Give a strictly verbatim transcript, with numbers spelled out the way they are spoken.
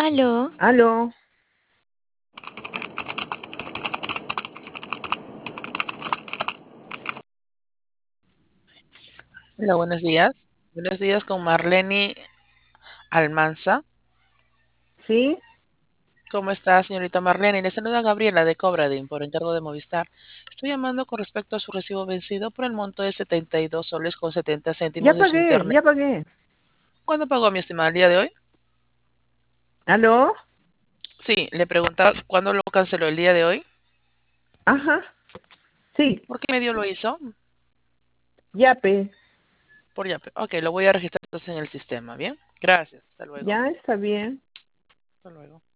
Aló, Aló, Hola, buenos días. Buenos días con Marlene Almanza. ¿sí? ¿Cómo está, señorita Marlene? Le saluda Gabriela de Cobradin por encargo de Movistar. Estoy llamando con respecto a su recibo vencido por el monto de setenta y dos soles con setenta Ya céntimos de su pagué, internet. ya pagué. ¿Cuándo pagó, mi estimada, el día de hoy? ¿Aló? Sí, le preguntaba cuándo lo canceló el día de hoy. Ajá, sí, ¿Por qué medio lo hizo? Yape, Por ya. Ok, lo voy a registrar entonces en el sistema, ¿bien? Gracias. Hasta luego. ya está bien. Hasta luego.